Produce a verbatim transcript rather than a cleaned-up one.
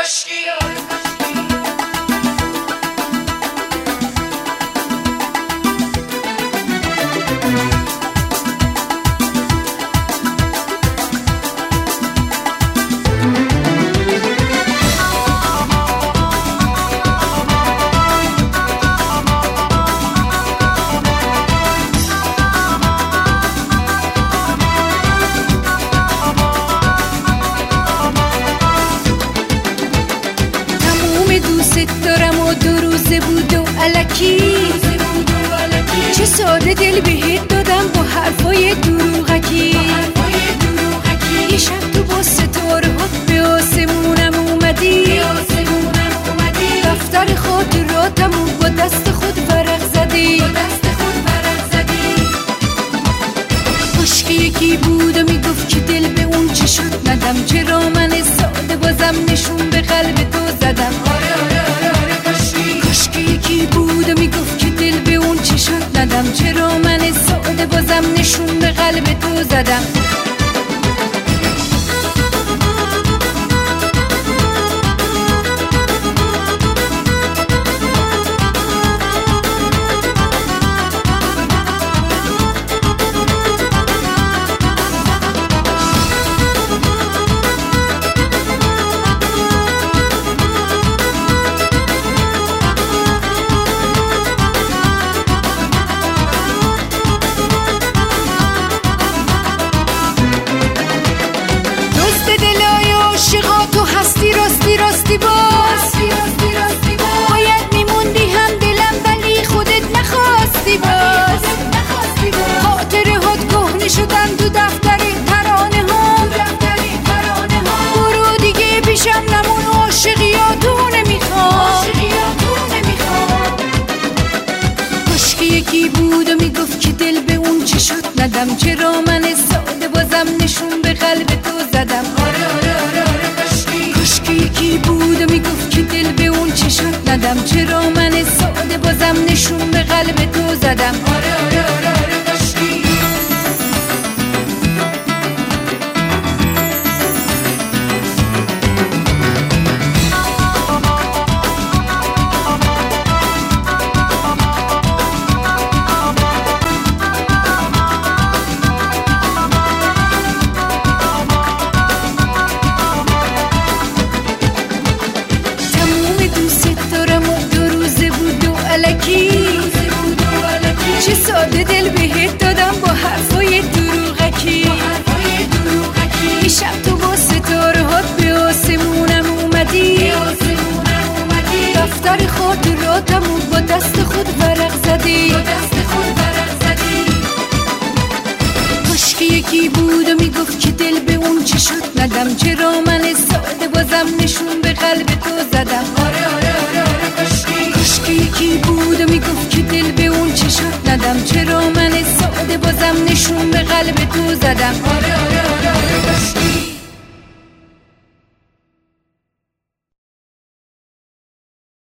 کشکی دارم و دو روزه بود و الکی چه ساده دل بهت دادم با حرفای دروغکی یه شب تو با ستاره ها به آسمونم اومدی دفتر خاطراتم و با دست خود ورق زدی کاشکی یکی بود و میگفت که دل به اون چه شد ندم، چرا من ساده بازم نشون به قلب تو زدم. کاشکی یکی بود و میگفت که دل به اون چه شد ندم، چرا من ساده بازم نشون به قلب تو زدم. تو هستی راستی راستی باز باید میموندی هم دلم ولی خودت نخواستی باز خاطره هات کهنه شدن تو دفتر ترانه ها برو دیگه پیشم نمون و عاشقیاتو نمیخوام. کاشکی یکی بود و میگفت که دل به اون چه شد ندم، چرا من ساده بازم نشون به قلب تو زدم. کاشکی یکی بود و میگفت که دل به اون چه شد ندم، چرا من ساده بازم نشون به قلب تو زدم. آره آره آره آره کاشکی چه ساده دل بهت دادم با حرفای دروغکی یه شب تو با ستاره هات به آسمونم اومدی دفتر خاطراتم و با دست خود ورق زدی کاشکی یکی بود و میگفت که دل به اون چه شد ندم، چرا من ساده بازم نشون به قلب تو زدم. آره آره آره آره کاشکی کاشکی یکی بود و میگفت که دل به اون چه شد ندم، چرا من ساده بازم نشون به قلب تو زدم. آره